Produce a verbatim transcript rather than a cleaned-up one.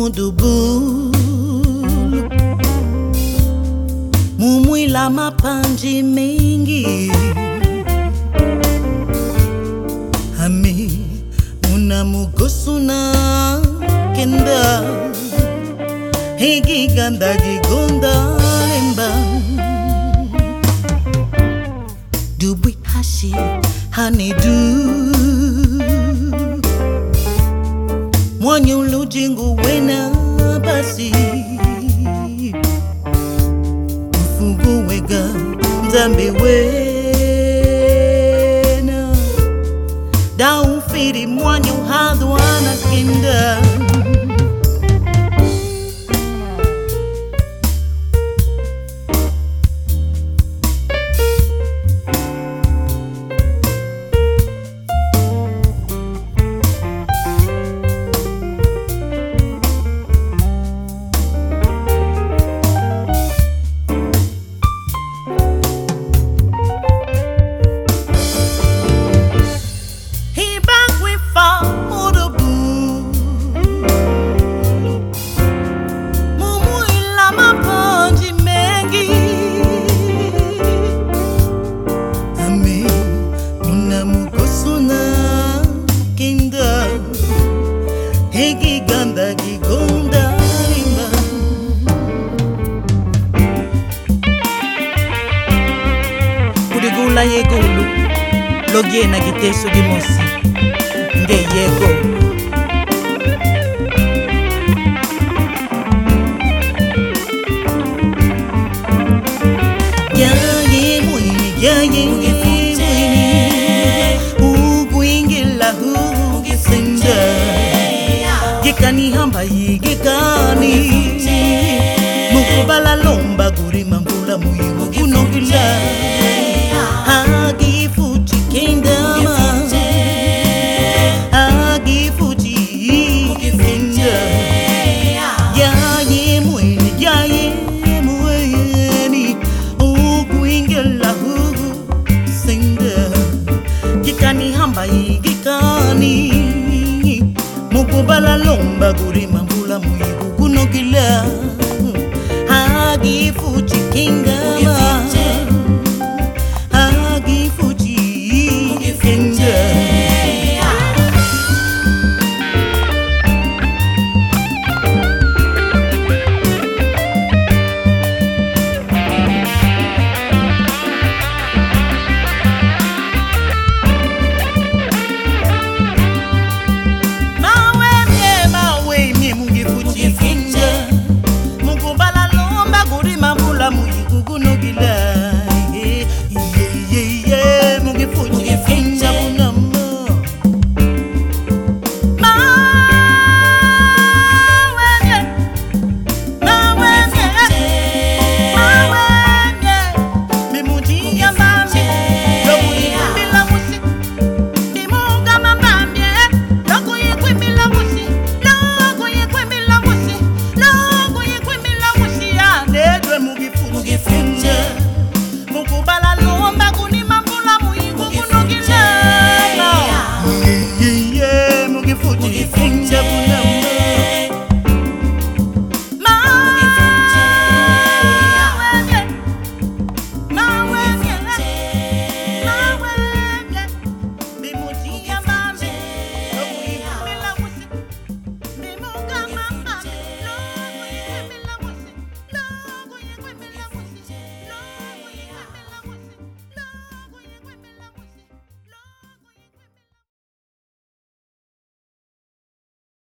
mudubulu mumwila mapanji mengi ami muna mugosuna kenda hegi ganda gigonda lemba dubwi hashi hanidu mwanyu lujingu wena basi ufugu wega nzambe wena da ufiri mwanyu hadwana kinda hegi ganda gigonda limba kudigula yegulu logie na giteso gimosi nde yego yaye mwini yaye mwini uguingila hugisinda gikani hamba yigikani mukubala lomba guri mambula muyimu gunogila hagi fuji kendama hagi fuji kenda yaye mweni yaye mweni uguingela hugu senda gikani hamba yigikani mukubala lomba guri mambula muyigu gunogila hagi fuji kingama hagi fuji kenda mukubala lomba kuni mambula muyigu gunogila mugifuji mugifuji